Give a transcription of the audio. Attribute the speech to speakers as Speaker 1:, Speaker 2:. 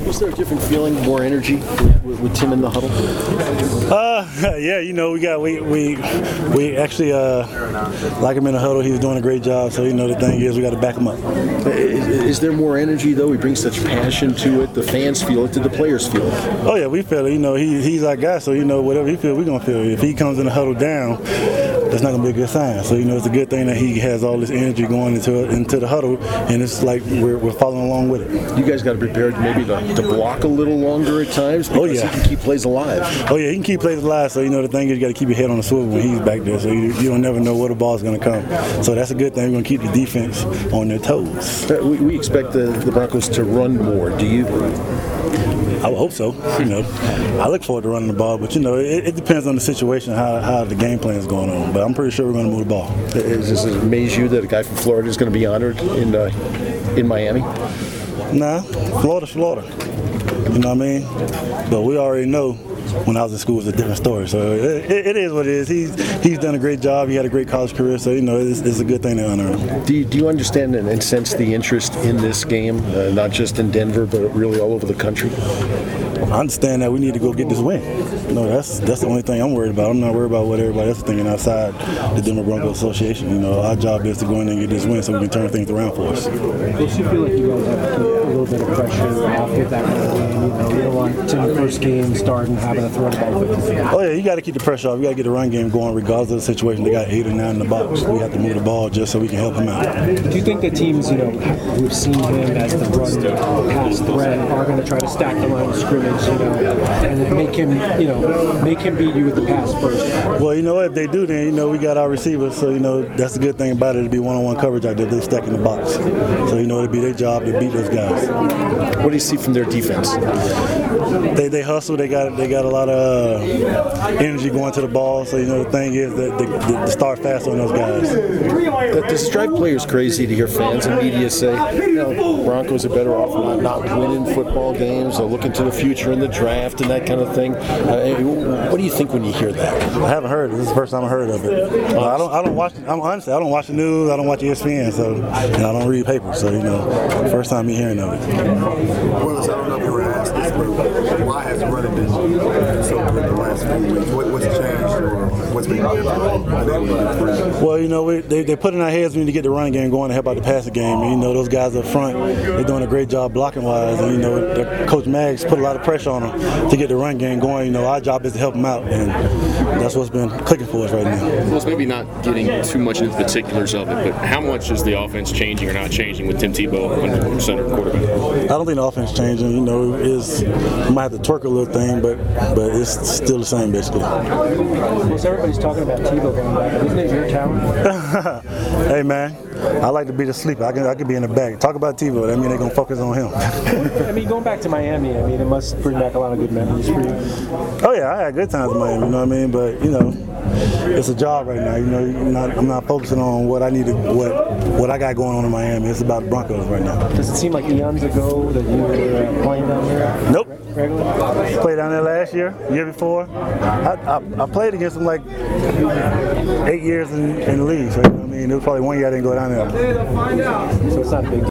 Speaker 1: Is there a different feeling, more energy with Tim in the huddle?
Speaker 2: Yeah, we actually like him in the huddle. He's doing a great job. So the thing is, we got to back him up.
Speaker 1: Is there more energy though? He brings such passion to it. The fans feel it. Do the players feel it?
Speaker 2: Oh yeah, we feel it. He's our guy. So whatever he feels, we're gonna feel it. If he comes in the huddle down, that's not gonna be a good sign. So it's a good thing that he has all this energy going into the huddle, and it's like we're following along with it.
Speaker 1: You guys got to prepare maybe to block a little longer at times because he can keep plays alive.
Speaker 2: Oh yeah, he can keep plays alive. So the thing is, you got to keep your head on the swivel when he's back there. So you don't never know where the ball's gonna come. So that's a good thing. We're gonna keep the defense on their toes.
Speaker 1: We expect the Broncos to run more. Do you?
Speaker 2: I would hope so. I look forward to running the ball, but it depends on the situation, how the game plan is going on. But I'm pretty sure we're going to move the ball.
Speaker 1: Does it amaze you that a guy from Florida is going to be honored in Miami?
Speaker 2: Nah, Florida's Florida. You know what I mean? But we already know when I was in school it was a different story. So it is what it is. He's done a great job. He had a great college career. So it's a good thing to honor him.
Speaker 1: Do you understand and sense the interest in this game, not just in Denver, but really all over the country?
Speaker 2: I understand that we need to go get this win. That's the only thing I'm worried about. I'm not worried about what everybody else is thinking outside the Denver Broncos Association. Our job is to go in and get this win so we can turn things around for us.
Speaker 3: Does you feel like you guys have to keep a little bit of pressure off with that game? You don't want Tim's first game starting having to throw the ball 50.
Speaker 2: Oh yeah, you got to keep the pressure off. You got to get the run game going regardless of the situation. They got 8 or 9 in the box. We have to move the ball just so we can help him out.
Speaker 3: Do you think the teams who've seen him as the run pass threat are going to try to stack the line of scrimmage, and make him beat you with the pass first?
Speaker 2: Well, if they do, then we got our receivers. So that's the good thing about it. It'll be one-on-one coverage out there. They stack in the box. So it'll be their job to beat those guys.
Speaker 1: What do you see from their defense?
Speaker 2: They hustle. They got a lot of energy going to the ball. So the thing is that they start fast on those guys.
Speaker 1: Does it drive players crazy to hear fans and media say, Broncos are better off not winning football games or looking to the future in the draft and that kind of thing? What do you think when you hear that?
Speaker 2: I haven't heard it. This is the first time I heard of it. I don't watch. Honestly, I don't watch the news. I don't watch ESPN. And I don't read papers. So first time me hearing of it.
Speaker 4: Willis, I don't know if you were asked this, but why has running been so good the last few weeks? What's changed or what's been different?
Speaker 2: Well, they put in our heads we need to get the running game going to help out the passing game. And, those guys up front, they're doing a great job blocking wise. And Coach Maggs put a lot of pressure on them to get the run game going. Our job is to help them out, and that's what's been clicking for us right now.
Speaker 5: Well, it's maybe not getting too much into the particulars of it, but how much is the offense changing or not changing with Tim Tebow under center quarterback?
Speaker 2: I don't think the offense changing. You might have to twerk a little thing, but it's still the same basically.
Speaker 3: Well, so everybody's talking about Tebow coming back. Isn't it your town?
Speaker 2: Hey man, I like to be the sleeper. I could be in the back. Talk about Tebow. That means they're gonna focus on him.
Speaker 3: Going back to Miami, it must bring back a lot of good memories for you.
Speaker 2: Oh yeah, I had good times in Miami. You know what I mean? But it's a job right now. I'm not focusing on what I needed, what I got going on in Miami. It's about the Broncos right now.
Speaker 3: Does it seem like eons ago that you were playing down there?
Speaker 2: Nope.
Speaker 3: Regularly?
Speaker 2: Played down there last year before. I played against them like 8 years in the league. So, it was probably 1 year I didn't go down there.
Speaker 3: So it's not a big deal.